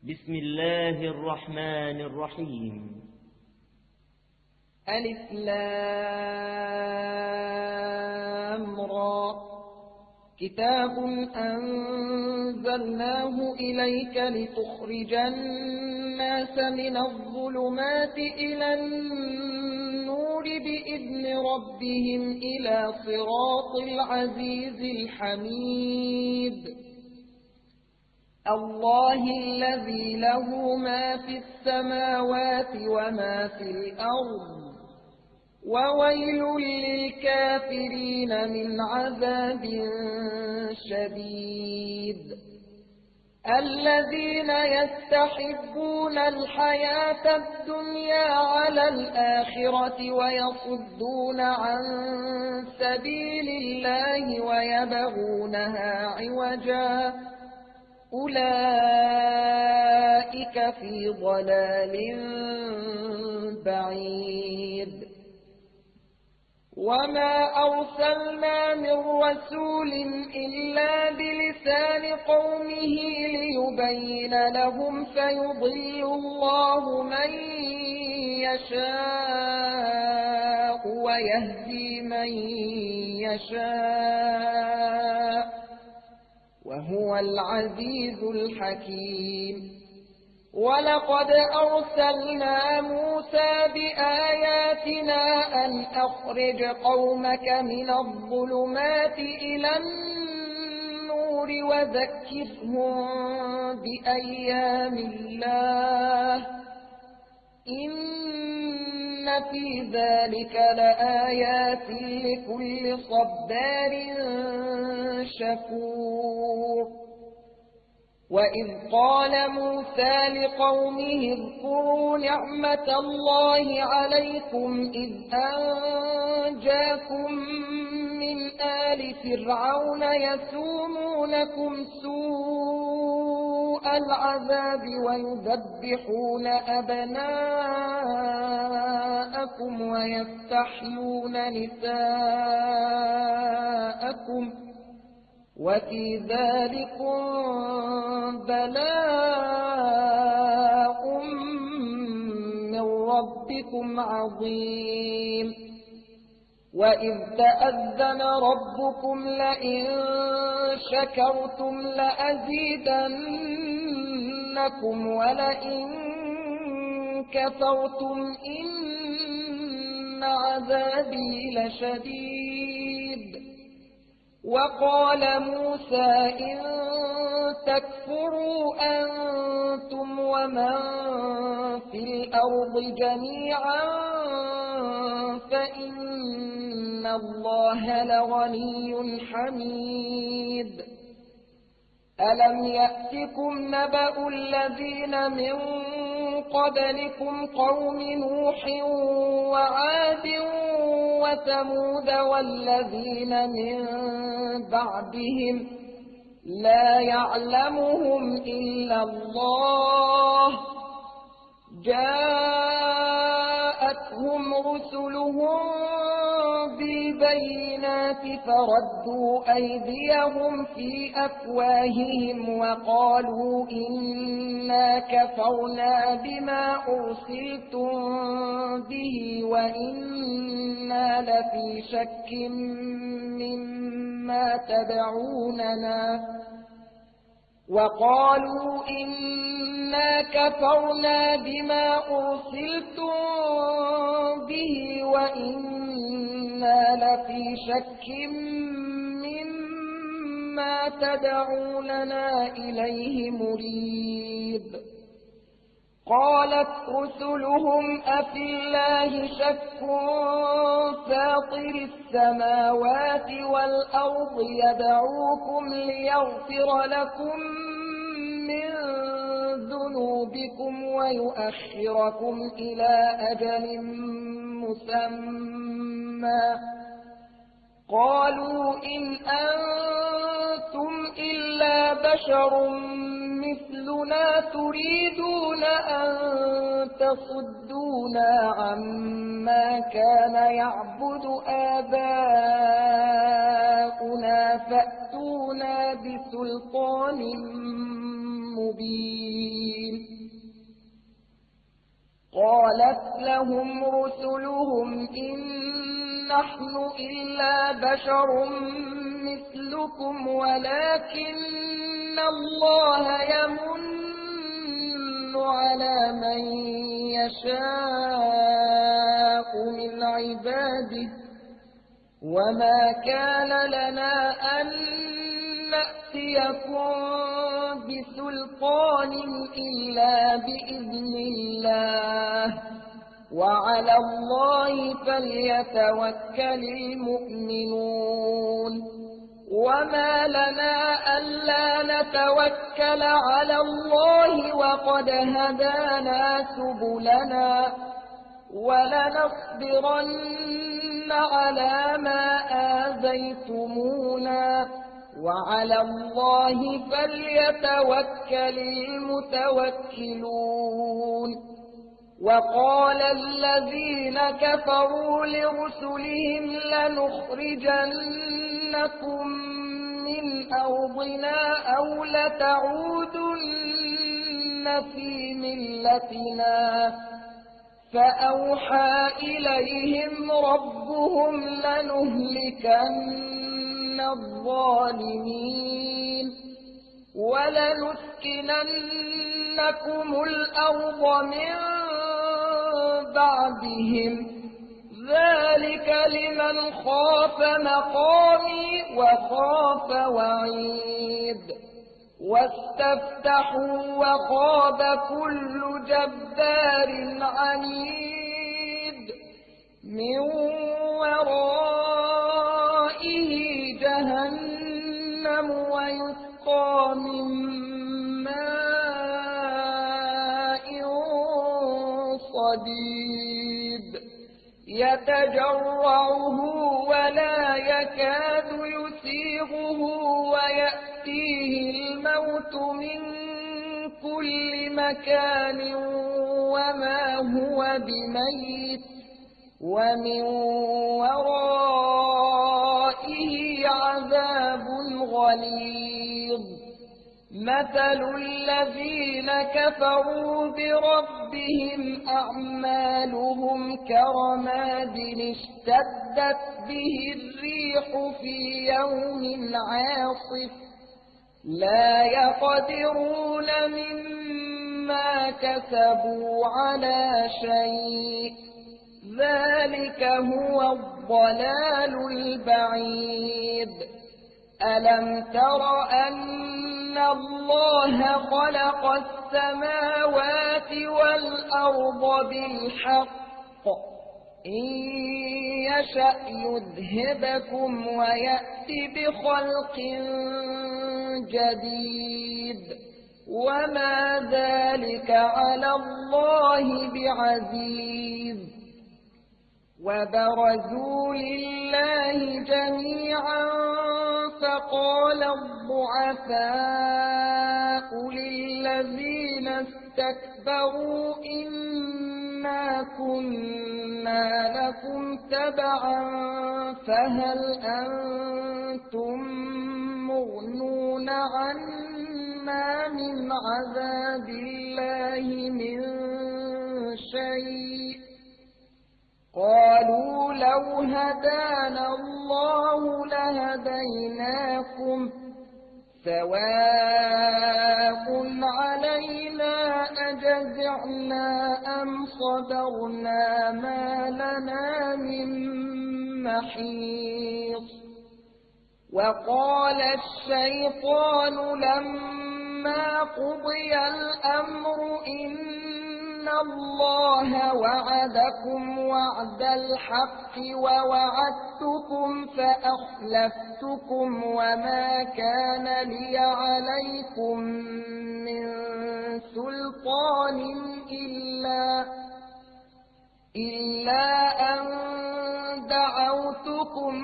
بسم الله الرحمن الرحيم. ألف لام را. كتاب أنزلناه إليك لتخرج الناس من الظلمات إلى النور بإذن ربهم إلى صراط العزيز الحميد. الله الذي له ما في السماوات وما في الأرض، وويل للكافرين من عذاب شديد. الذين يستحبون الحياة الدنيا على الآخرة ويصدون عن سبيل الله ويبغونها عوجا، أولئك في ضلال بعيد. وما أرسلنا من رسول إلا بلسان قومه ليبين لهم، فيضل الله من يشاء ويهدي من يشاء، وهو العزيز الحكيم. ولقد أرسلنا موسى بآياتنا أن أخرج قومك من الظلمات إلى النور وذكرهم بأيام الله، إن في ذلك لآيات لكل صبار شكور. وإذ قال موسى لقومه اذكروا نعمة الله عليكم إذ أنجاكم من آل فرعون يسومونكم سوء العذاب ويذبحون أبناءكم ويستحيون نساءكم، وفي ذلكم بلاء من ربكم عظيم. وإذ تأذن ربكم لئن شكرتم لأزيدنكم ولئن كفرتم إن عذابي لشديد. وقال موسى إن تكفروا أنتم ومن في الأرض جميعا فإن الله لغني حميد. ألم يأتكم نبأ الذين من قبلكم قوم نوح وعاد وثمود والذين من بعدهم لا يعلمهم إلا الله، جاءتهم رسلهم بالبينات فردوا أيديهم في أفواههم وقالوا إنا كفرنا بما أرسلتم به وإنا لفي شك مما تدعوننا، وقالوا إنا كفرنا بما أرسلتم به وإنا لفي شك مما تدعوننا إليه مريب. قالت رسلهم أفي الله شك فاطر السماوات والأرض يدعوكم ليغفر لكم من ذنوبكم ويؤخركم إلى أجل مسمى، قالوا إن أنتم إلا بشر مثلنا تريدون أن تصدونا عما كان يعبد آباؤنا فأتونا بسلطان مبين. قالت لهم رسلهم إن نحن إلا بشر مثلكم ولكن الله يمن على من يشاء من عباده وما كان لنا أن نأتيكم بسلطان إلا بإذن الله وعلى الله فليتوكل المؤمنون. وما لنا ألا نتوكل على الله وقد هدانا سبلنا ولنصبرن على ما آذيتمونا وعلى الله فليتوكل المتوكلون. وقال الذين كفروا لرسلهم لنخرجنكم من أرضنا أو لتعودن في ملتنا فأوحى إليهم ربهم لنهلكن الظالمين ولنسكننكم الأرض من بعدهم ذلك لمن خاف مقامي وخاف وعيد. واستفتحوا وخاب كل جبار عنيد من ورائه جهنم ويسقى من ماء صديد يتجرعه ولا يكاد يسيغه ويأتيه الموت من كل مكان وما هو بميت ومن ورائه عذاب غليظ. مثل الذين كفروا بربهم أعمالهم كرماد اشتدت به الريح في يوم عاصف لا يقدرون مما كسبوا على شيء ذلك هو الضلال البعيد. ألم تر أن الله خلق السماوات والأرض بالحق إن يشأ يذهبكم ويأتي بخلق جديد وما ذلك على الله بعزيز. وبرزوا لله جميعا فقال الضعفاء للذين استكبروا إنا كنا لكم تبعا فهل أنتم مغنون عنا من عذاب الله من شيء قالوا لو هدانا الله لهديناكم سواء علينا أجزعنا أم صبرنا ما لنا من محيص. وقال الشيطان لما قضي الأمر إن الله وعدكم وعد الحق ووعدتكم فأخلفتكم وما كان لي عليكم من سلطان إلا أن دعوتكم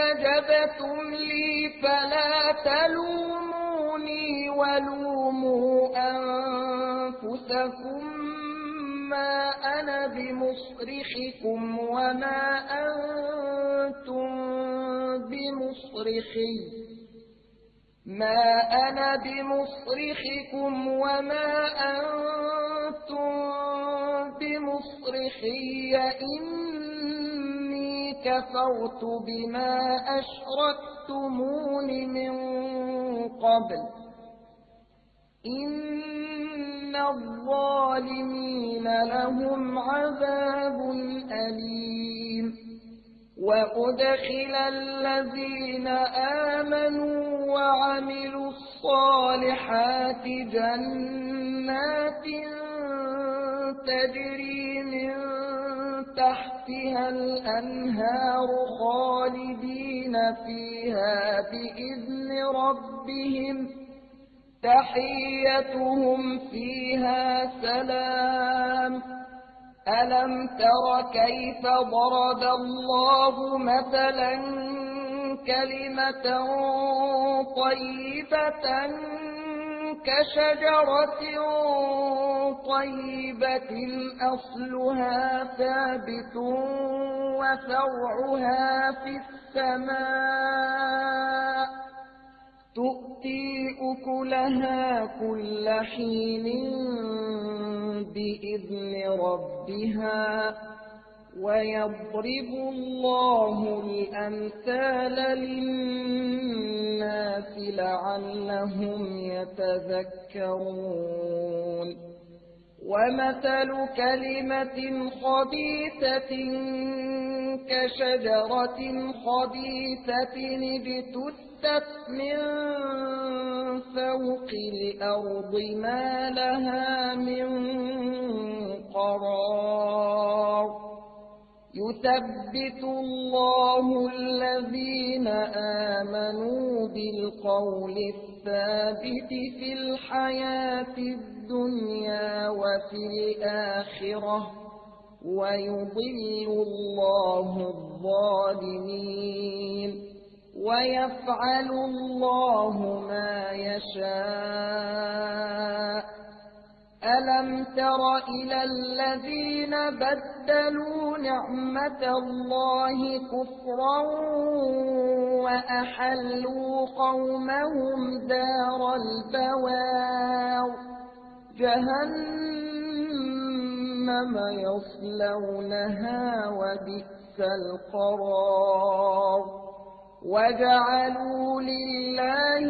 فاستجبتم لي فلا تلوموني ولوموا أنفسكم ما أنا بمصرخكم وما أنتم بمصرخي إني كفرت بما أشركتمون من قبل إن الظالمين لهم عذاب أليم وأدخل الذين آمنوا وعملوا الصالحات جنات تجري من تحتها الأنهار خالدين فيها بإذن ربهم تحيتهم فيها سلام ألم تر كيف ضرب الله مثلا كلمة طيبة كشجرة طيبة أصلها ثابت وفرعها في السماء تؤتي أكلها كل حين بإذن ربها ويضرب الله الأمثال للناس لعلهم يتذكرون ومثل كلمة خبيثة كشجرة خبيثة اجتثت من فوق الأرض ما لها من قرار يثبت الله الذين آمنوا بالقول الثابت في الحياة الدنيا وفي الآخرة ويضل الله الظالمين ويفعل الله ما يشاء ألم تر إلى الذين بدلوا نعمة الله كفرا وأحلوا قومهم دار البوار جهنم يصلونها وبئس القرار وجعلوا لله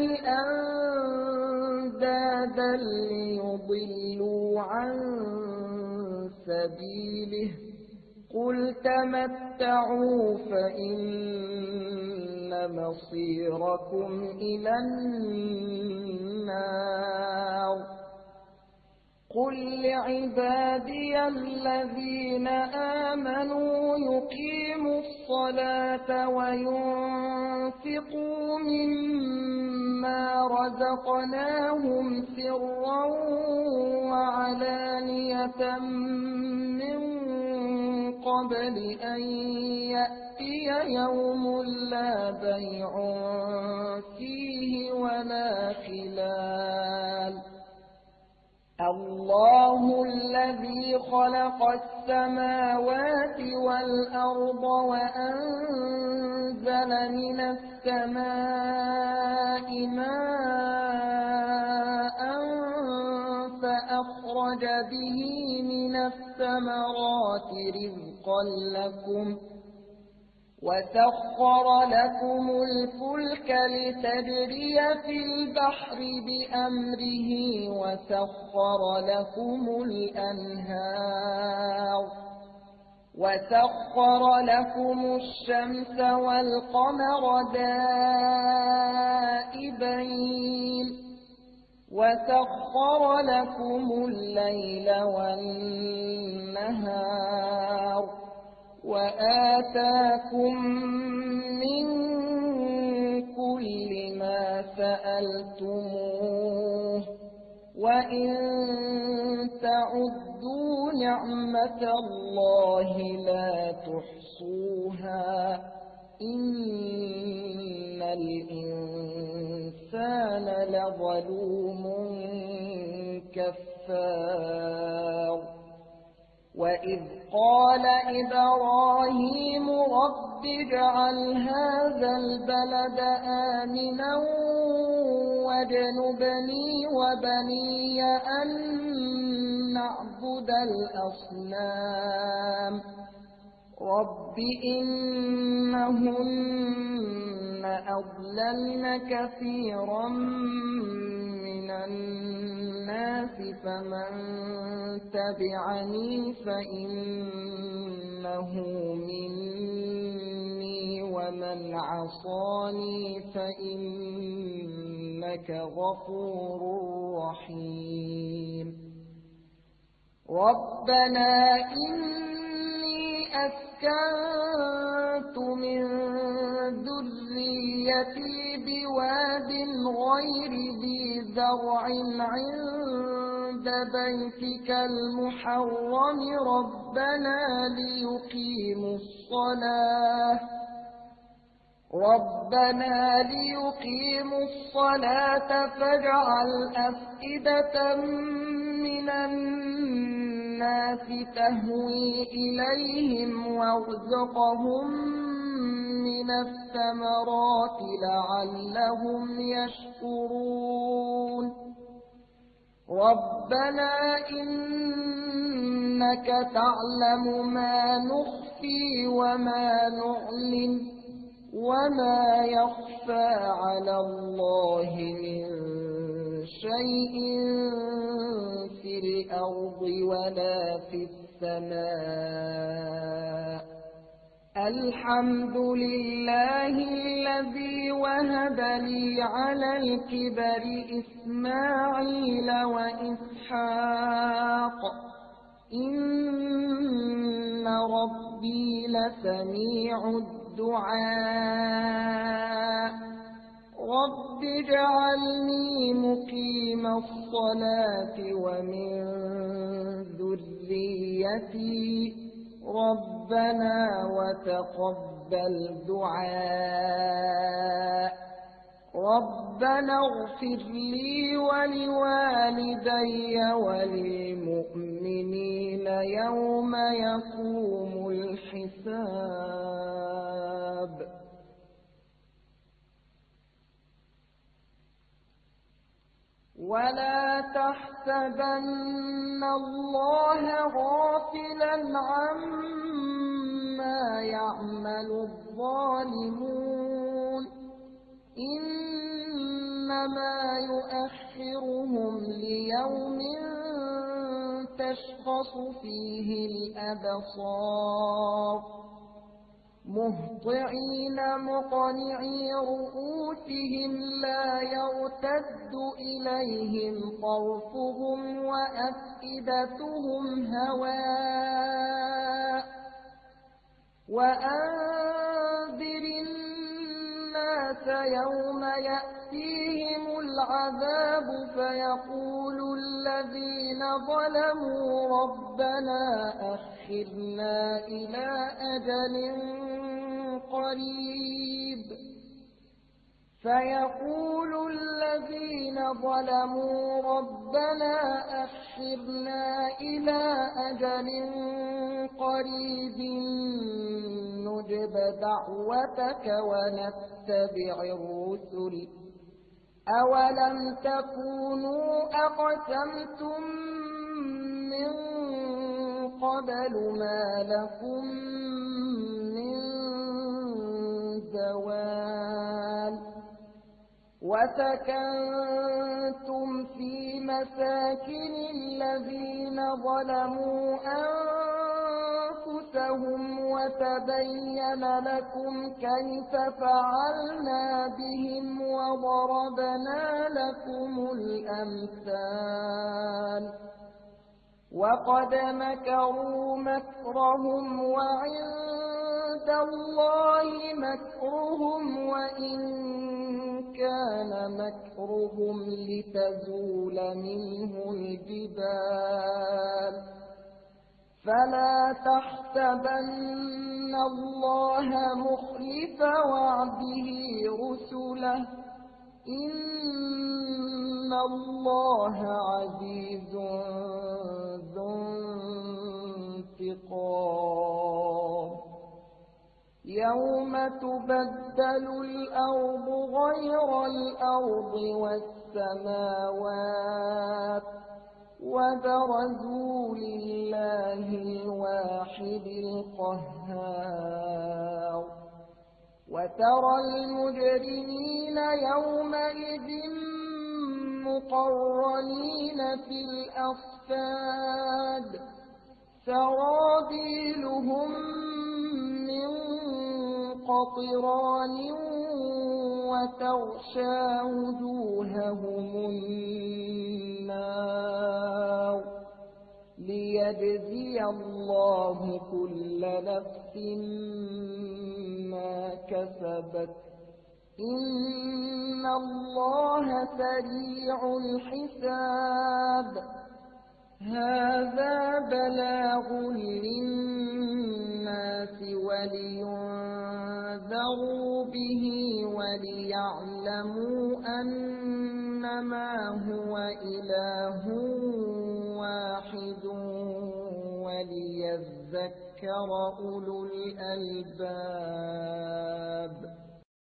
أندادا ليضلوا عن سبيله قل تمتعوا فإن مصيركم إلى النار قل لعبادي الذين آمنوا يقيموا الصلاة وينفقوا مما رزقناهم سرا وعلانية من قبل أن يأتي يوم لا بيع فيه ولا خلال الله الذي خلق السماوات والأرض وأنزل من السماء ماء فأخرج به من الثمرات رزقا لكم وسخر لكم الفلك لتجري في البحر بأمره وسخر لكم الأنهار وسخر لكم الشمس والقمر دائبين وسخر لكم الليل والنهار وآتاكم من كل ما سألتموه وإن تعدوا نعمة الله لا تحصوها إن الإنسان لظلوم كفار غفار. وإذ قال إبراهيم رب اجعل هذا البلد آمنا واجنبني وبني أن نعبد الأصنام رب إنهن أضللن كثيرا من الناس فمن تبعني فإنه مني ومن عصاني فإنك غفور رحيم. ربنا إني أسكنت من ذريتي بواد غير ذي زرع عند بيتك المحرم ربنا ليقيموا الصلاة فاجعل أفئدة من الناس تهوي إليهم وارزقهم من الثمرات لعلهم يشكرون. ربنا إنك تعلم ما نخفي وما نعلن وما يخفى على الله من شيء في الأرض ولا في السماء. الحمد لله الذي وهب لي على الكبر إسماعيل وإسحاق إن ربي لسميع الدعاء. رب اجعلني مقيم الصلاة ومن ذريتي ربنا وتقبل دعاء. ربنا اغفر لي ولوالدي وللمؤمنين يوم يقوم الحساب. ولا تحسبن الله غافلا عما يعمل الظالمون إنما يؤخرهم ليوم تشخص فيه الأبصار مهطعين مقنعي رؤوسهم لا يرتد إليهم طرفهم وأفئدتهم هواء. وأنذر الناس يوم يأتيهم العذاب فيقول الذين ظلموا ربنا أخرنا إلى أجل قريب نجب دعوتك ونتبع الرسل أولم تكونوا أقسمتم من قبل ما لكم من زوال. وسكنتم في مساكن الذين ظلموا أنفسهم وتبين لكم كيف فعلنا بهم وضربنا لكم الأمثال. وقد مكروا مكرهم وعند الله مكرهم وإن كان مكرهم لتزول منه الجبال. فلا تحسبن الله مخلف وعده رسله إن إن الله عزيز ذو انتقام يوم تبدل الأرض غير الأرض والسماوات وبرزوا لله الواحد القهار وترى المجرمين يومئذ مقرنين في الأصفاد سرابيلهم من قطران وتغشى وجوههم النار ليجزي الله كل نفس ما كسبت إن الله سريع الحساب هذا بلاغ للناس ولينذروا به وليعلموا أنما هو إله واحد وليذكر أولو الألباب